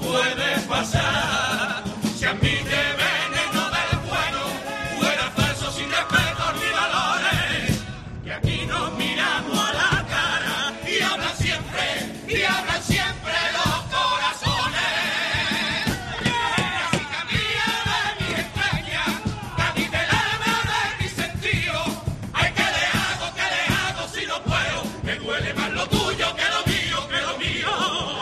puede pasar. Si admite veneno del bueno, fuera falso sin respeto ni valores, que aquí nos miramos a la cara y hablan siempre los corazones. Así camina de mi estrella, Cádiz del alma de mi sentido. Ay, ¿qué le hago si no puedo? Me duele más lo tuyo que lo mío, que lo mío.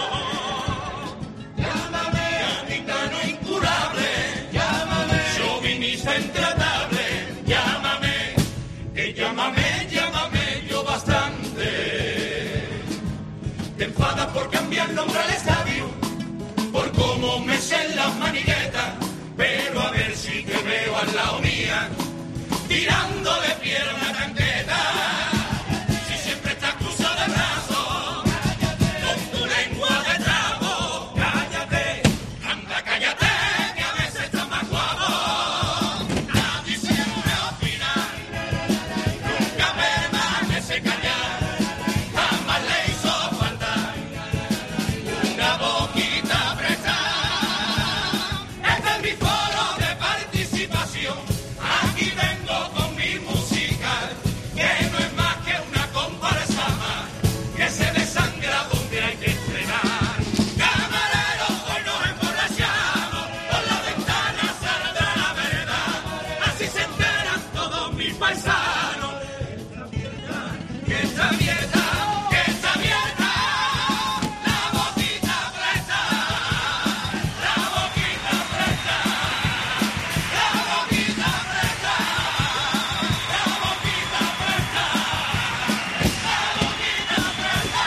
Llámame, gaditano incurable, llámame, chauvinista intratable, llámame, que llámame yo bastante. Te enfadas por cambiar nombre al estadio, por cómo me sé las maniguetas, pero a ver si te veo al lado mía, tirando de pierna tanqueta. Si siempre estás cruzado de brazos, con tu lengua de trago, cállate, anda cállate, que a veces estás más guapo. Nadie siempre opina, nunca permanece callar, jamás le hizo falta una boquita prestada. Este es mi foro de participación, aquí vengo con mi música, que no es más que una comparsa más, que se desangra donde hay que estrenar. Camareros, hoy nos emborrachamos, por la ventana saldrá la verdad, así se enteran todos mis paisanos. Que está abierta, la boquita presta, la boquita presta, la boquita presta, la boquita presta, la boquita presta.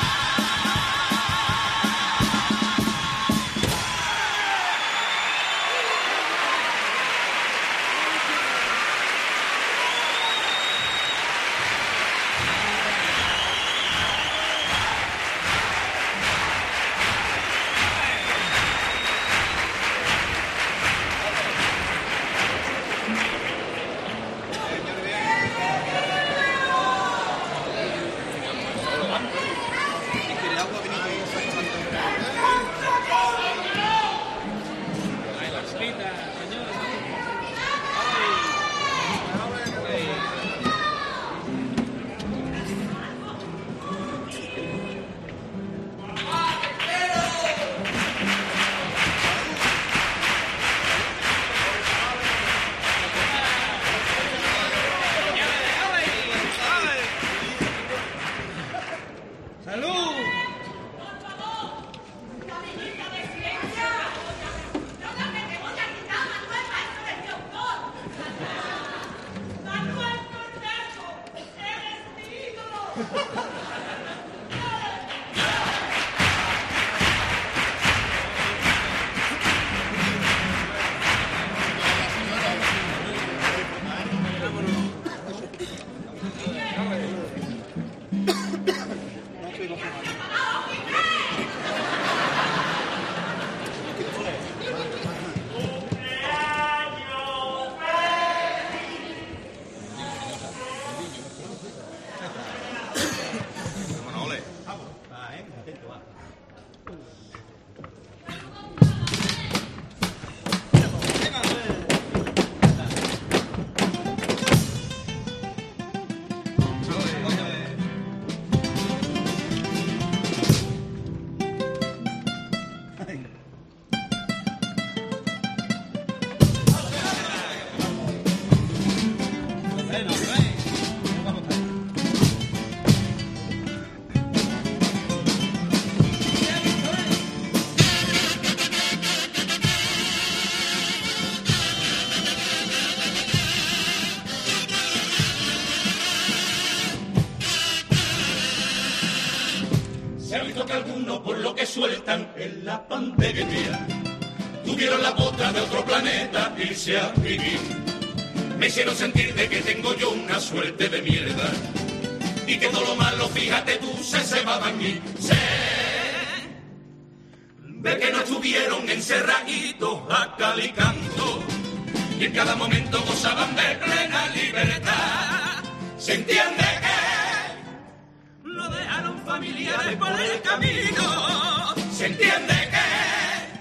Se ha visto que algunos, por lo que sueltan en la pandemia, tuvieron la bota de otro planeta irse a vivir. Me hicieron sentir de que tengo yo una suerte de mierda y que todo lo malo, fíjate tú, se cebaba en mí. Sé de que no estuvieron encerraditos a cal y canto y en cada momento gozaban de plena libertad. Se entiende que lo dejaron familiares por el camino. Se entiende que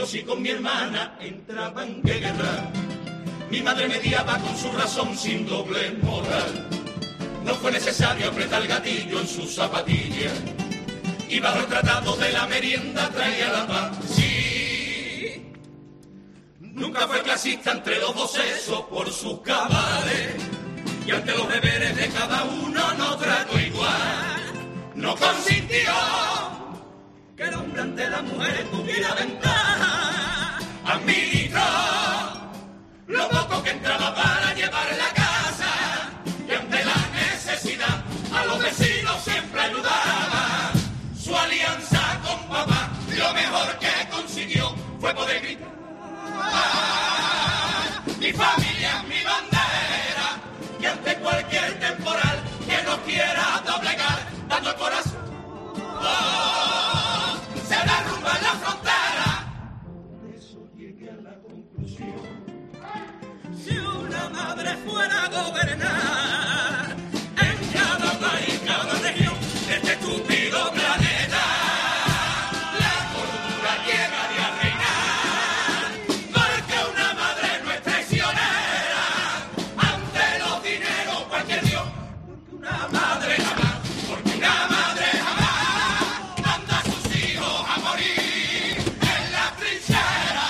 yo sí con mi hermana entraba en guerra. Mi madre mediaba con su razón sin doble moral. No fue necesario apretar el gatillo en sus zapatillas. Y bajo el tratado de la merienda traía la paz. Sí, nunca fue clasista entre los dos sexos por sus cabales. Y ante los deberes de cada uno no trató igual. No consintió que el hombre ante las mujeres tuviera ventaja. Administró lo poco que entraba para llevar la casa. Y ante la necesidad a los vecinos siempre ayudaba. Su alianza con papá, lo mejor que consiguió fue poder gritar: mi familia es mi bandera. Y ante cualquier temporal que nos quiera doblegar, dando el corazón, se derrumba en la frontera. Por eso llegué a la conclusión: si una madre fuera a gobernar en cada país, cada región de este estúpido planeta, la cordura llegaría a reinar. Porque una madre no es traicionera ante los dineros, cualquier Dios. Porque una madre jamás, porque una madre jamás manda a sus hijos a morir en la trinchera.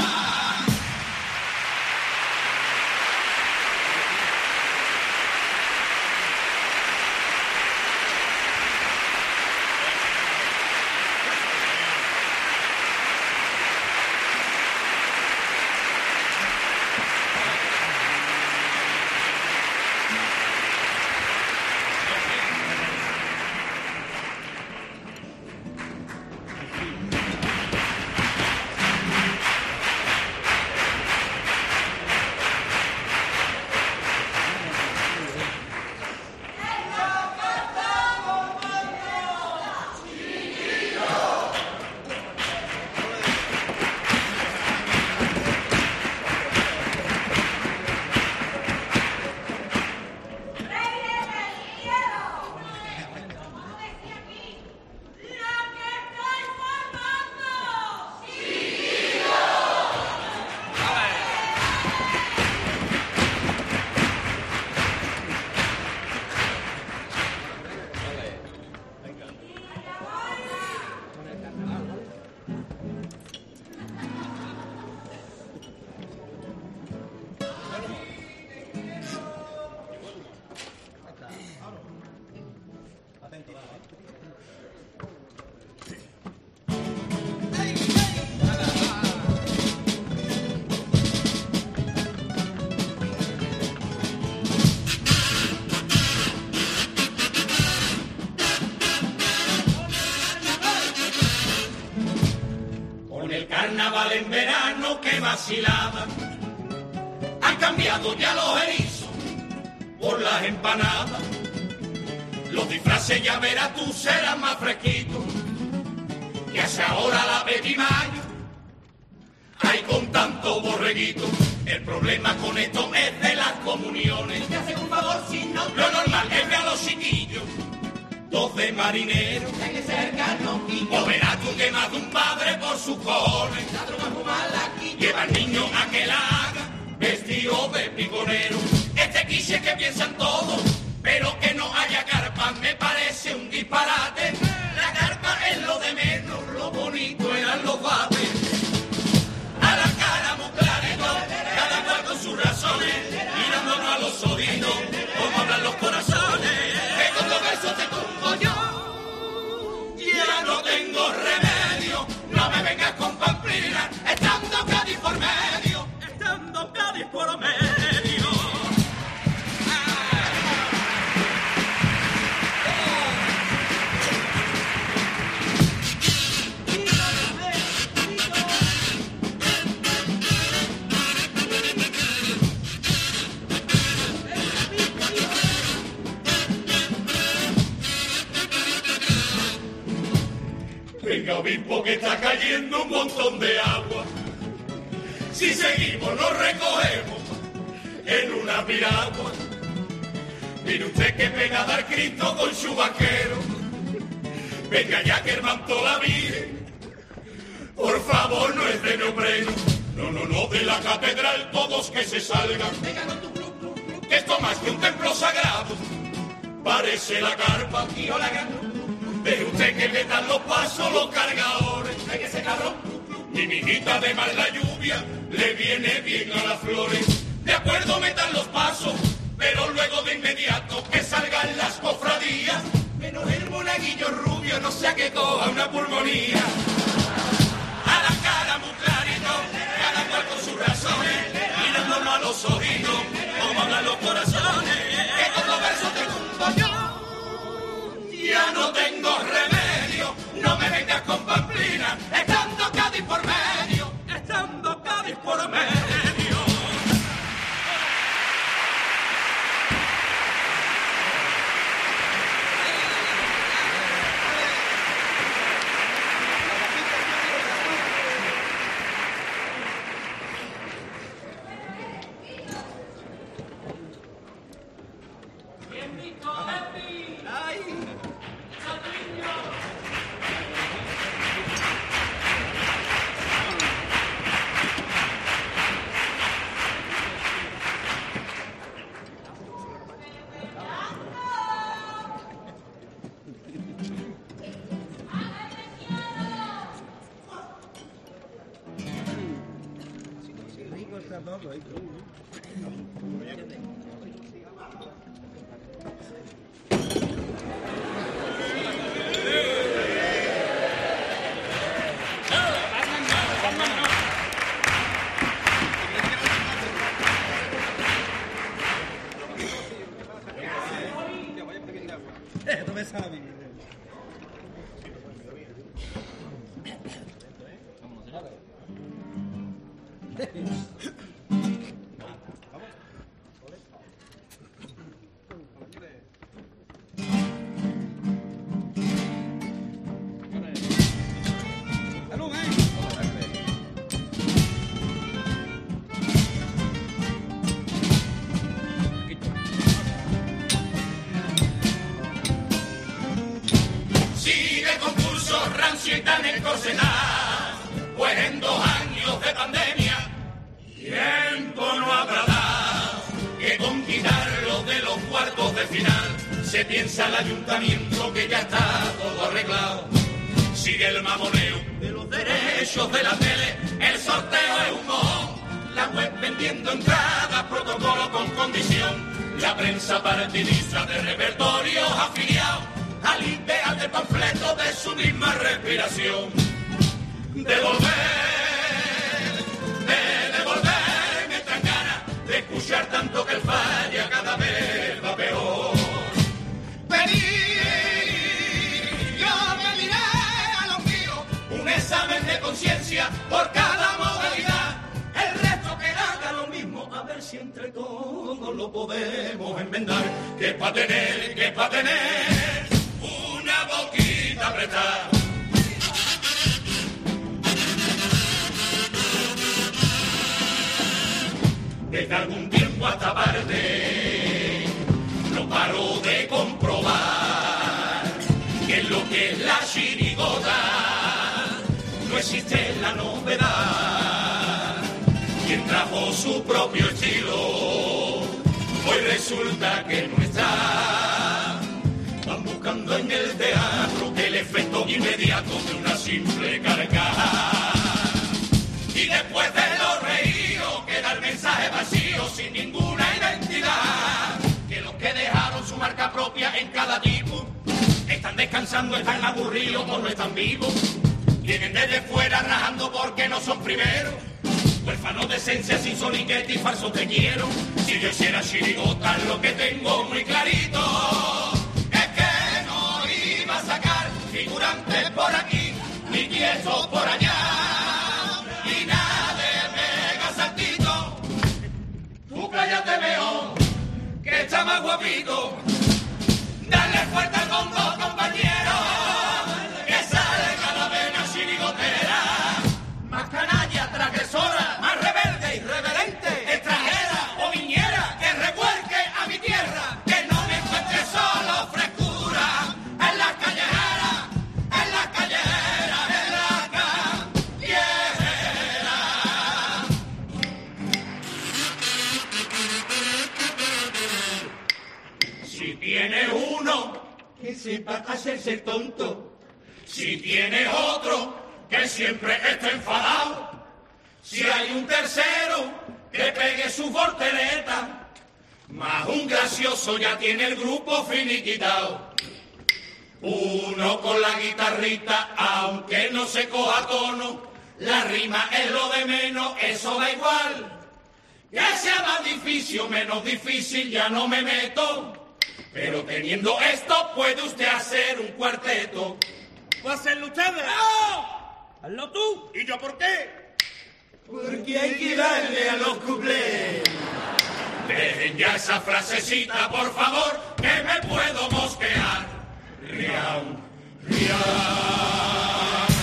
Con el carnaval en verano que vacilaba, han cambiado ya los erizos por las empanadas. Los disfraces ya verás tú serán más fresquitos que hace ahora la Petimayo. Hay con tanto borreguito. El problema con esto es de las comuniones. Te hacen un favor si no. Lo normal es ver a los chiquillos, dos de marineros, o verás tú que más de un padre por sus cojones lleva al niño a que la haga vestido de piconero. Este quiche que piensan todos, pero que no haya carpa, me parece un disparate. La carpa es lo de menos, lo bonito eran los bates. A la cara muy clarito, cada cual con sus razones, mirándonos a los oídos, como hablan los corazones. Que con los versos te tumbo yo, ya no tengo remedio. No me vengas con pamplina, estando Cádiz por medio, estando Cádiz por medio. Venga, obispo, que está cayendo un montón de agua. Si seguimos nos recogemos en una piragua. Mire usted que pega a dar Cristo con su vaquero. Venga ya que el manto la Virgen Por favor, no es de neopreno. No, de la catedral todos que se salgan. Que esto más que un templo sagrado. Parece la carpa. Ve usted que le dan los pasos los cargadores. Hay que ser cabrón. Mi mijita de mal la lluvia le viene bien a las flores. De acuerdo metan los pasos, pero luego de inmediato que salgan las cofradías. Menos el monaguillo rubio, no sea que coja una pulmonía. A la cara muy clarito, cada cual con sus razones, mirándonos a los ojitos, como hablan los corazones. Que con los versos del mundo yo ya no tengo remedio. No me vengas con pamplina, estando Cádiz por medio, estando Cádiz por medio. Pues en 2 años de pandemia, tiempo no habrá dado que con quitarlo de los cuartos de final se piensa el ayuntamiento que ya está todo arreglado. Sigue el mamoneo de los derechos de la tele, el sorteo es un mojón, la web vendiendo entradas, protocolo con condición, la prensa partidista de repertorios afiliados al ideal de panfleto de su misma respiración. Devolver, me entran ganas de escuchar tanto que el falla cada vez va peor. Yo pediré a los míos un examen de conciencia por cada modalidad. El resto que haga lo mismo, a ver si entre todos lo podemos enmendar. Que pa' tener una boquita apretada. Desde algún tiempo a esta parte no paro de comprobar que en lo que es la chirigota no existe la novedad. Quien trajo su propio estilo hoy resulta que no está. Van buscando en el teatro el efecto inmediato de una simple carcajada. Y después de lo reído queda el mensaje vacío sin ninguna identidad. Que los que dejaron su marca propia en cada tipo están descansando, están aburridos o no están vivos. Vienen desde fuera rajando porque no son primeros. Huérfanos de esencia sin soniquete y falso te quiero. Si yo hiciera chirigota lo que tengo muy clarito es que no iba a sacar figurantes por aquí ni quietos por allá. Cállate mejor, que está más guapito. Dale fuerte al bombo, compañero, que salga la vena chirigotera. Más canalla, transgresora, más rebelde, irreverente, extranjera o viñera, que revuelque a mi tierra, que no me encuentre solo frescura en las callejeras, en las callejeras, en la calle. si para hacerse el tonto. Si tiene otro que siempre esté enfadado, si hay un tercero que pegue su voltereta, más un gracioso ya tiene el grupo finiquitado. Uno con la guitarrita, aunque no se coja tono, la rima es lo de menos, eso da igual. Que sea más difícil o menos difícil, ya no me meto. Pero teniendo esto, puede usted hacer un cuarteto. ¿Puedo hacerlo ustedes? ¡No! ¡Hazlo tú! ¿Y yo por qué? Porque hay que darle a los cuplés. Dejen ya esa frasecita, por favor, que me puedo mosquear. Riau, riau.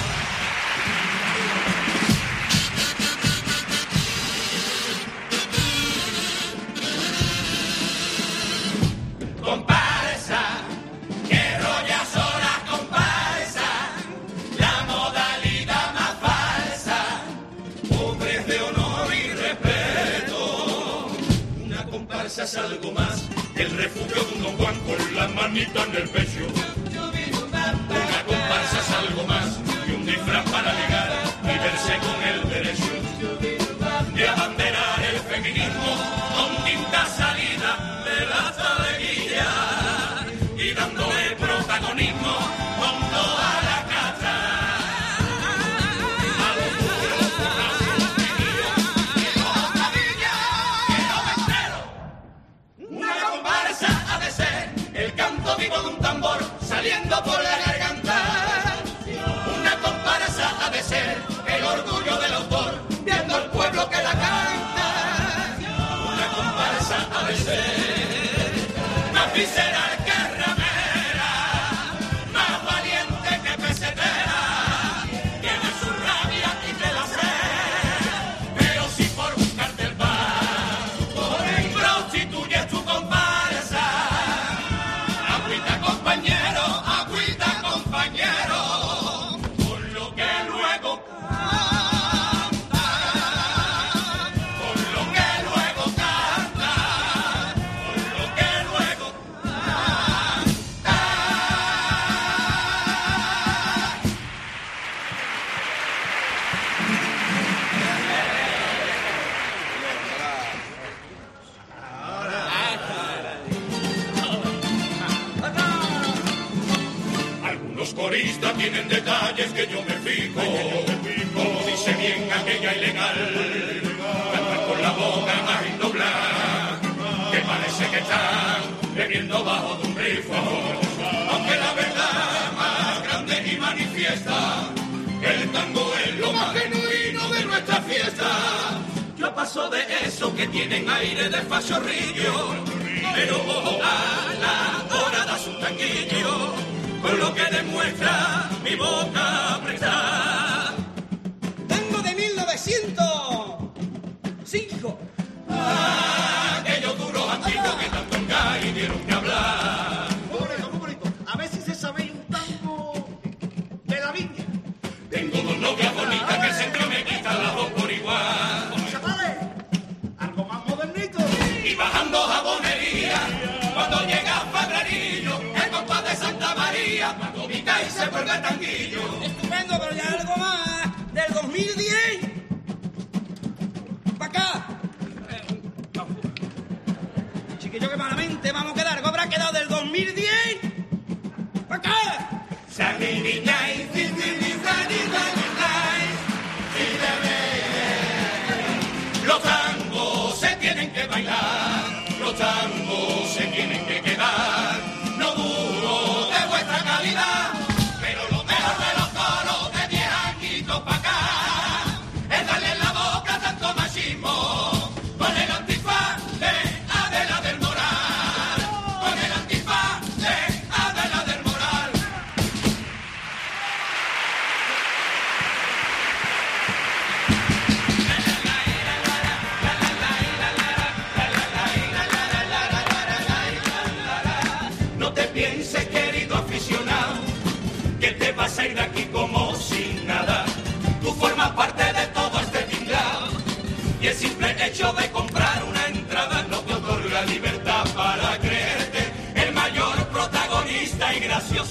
Comparsa, que rolla sola comparsa, la modalidad más falsa, hombres de honor y respeto. Una comparsa es algo más que el refugio de un don Juan con la manita en el pecho. Una comparsa es algo más que un disfraz para ligar y verse con el derecho de abanderar el feminismo con tinta salida de la taleguilla y dándole protagonismo con toda la casa a los duros borrachos que no sabía que no me entero. Una comparsa ha de ser el canto vivo de un tambor saliendo por la garganta. Una comparsa ha de ser el orgullo del autor viendo al pueblo que la canta. Una comparsa ha de ser más visceral que ramera, más valiente que pesetera, tiene su rabia y te la sé, pero si por buscarte el pan prostituyes tu comparsa, agüita compañero, con lo que luego coristas tienen detalles que yo me fijo, como dice bien aquella ilegal, cantan con la boca más indoblar, que parece que están bebiendo bajo de un grifo, aunque la verdad más grande y manifiesta, el tango es lo más genuino de nuestra fiesta. Yo paso de eso que tienen aire de fachorrillo, pero ojo a la hora de su tanguillo, con lo que demuestra mi boca prestada. Tengo de 1905. Aquellos duros antiguos que tanto en Cádiz dieron que hablar. Muy bonito. A ver si se sabe un tango de la viña. Tengo dos novias bonitas que siempre me quitan las dos por igual. Chavales, algo más modernito. Y bajando jabonería, cuando llega Fabrerillo, el compás de Santa María, cuando pica y se vuelve tanguillo. Estupendo, pero ya algo más del 2010 para acá. Chiquillo, que malamente vamos a quedar. ¿Cómo habrá quedado del 2010 para acá? Los tangos se tienen que bailar, los tangos se tienen que quedar, no dudo de vuestra calidad, pero lo mejor de los coros de 10 añitos pa' acá es darle en la boca tanto machismo con el antifaz de Adela del Moral, con el antifaz de Adela del Moral. No te pienses, querido aficionado, que te vas a ir de aquí como sin nada. Tú formas parte de todo este tinglado y el simple hecho de comprar una entrada no te otorga libertad para creerte el mayor protagonista y gracioso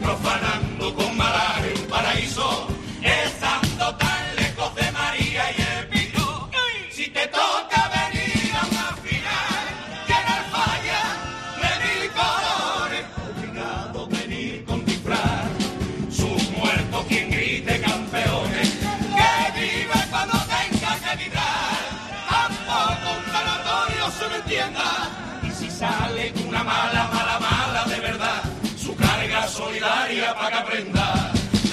profanando con malaje un paraíso, estando tan lejos de María y el Pino. Si te toca venir a una final, que en el falla le di colores, obligado a venir con disfraz, sus muertos quien grite campeones, que vive cuando tenga que vibrar, tampoco un sanatorio se me entienda, y si sale una mala de verdad, su carga solidaria para que aprenda.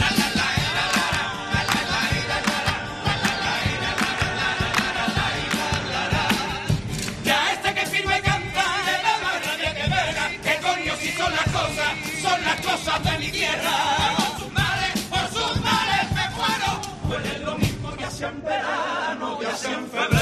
Ya este que firma y canta le da más rabia que verga, que coño si son las cosas de mi tierra. Por sus males me muero, pues es lo mismo ya sea en verano, ya sea en febrero.